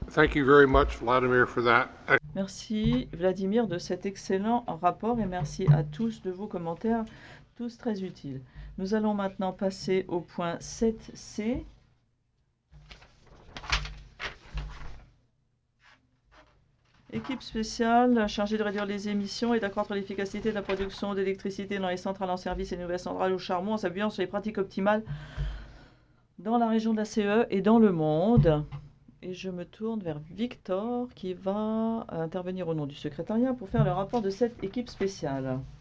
Thank you very much, Vladimir, for that. Merci Vladimir de cet excellent rapport et merci à tous de vos commentaires, tous très utiles. Nous allons maintenant passer au point 7C. Équipe spéciale chargée de réduire les émissions et d'accroître l'efficacité de la production d'électricité dans les centrales en service et nouvelles centrales au charbon en s'appuyant sur les pratiques optimales dans la région de la CE et dans le monde. Et je me tourne vers Victor qui va intervenir au nom du secrétariat pour faire le rapport de cette équipe spéciale.